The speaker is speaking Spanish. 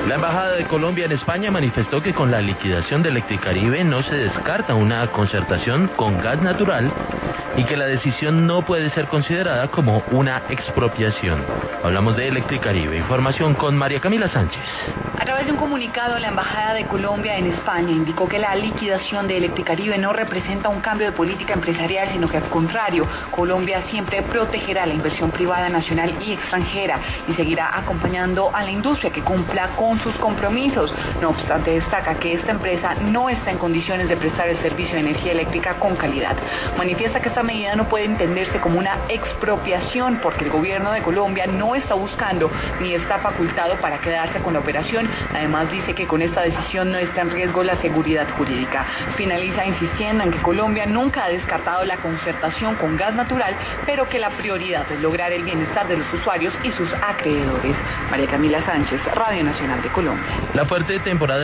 La Embajada de Colombia en España manifestó que con la liquidación de Electricaribe no se descarta una concertación con gas natural y que la decisión no puede ser considerada como una expropiación. Hablamos de Electricaribe. Información con María Camila Sánchez. A través de un comunicado, la Embajada de Colombia en España indicó que la liquidación de Electricaribe no representa un cambio de política empresarial, sino que al contrario, Colombia siempre protegerá la inversión privada nacional y extranjera y seguirá acompañando a la industria que cumpla con sus compromisos. No obstante, destaca que esta empresa no está en condiciones de prestar el servicio de energía eléctrica con calidad. Manifiesta que esta medida no puede entenderse como una expropiación porque el gobierno de Colombia no está buscando ni está facultado para quedarse con la operación. Además dice que con esta decisión no está en riesgo la seguridad jurídica. Finaliza insistiendo en que Colombia nunca ha descartado la concertación con gas natural, pero que la prioridad es lograr el bienestar de los usuarios y sus acreedores. María Camila Sánchez, Radio Nacional de Colombia. La fuerte temporada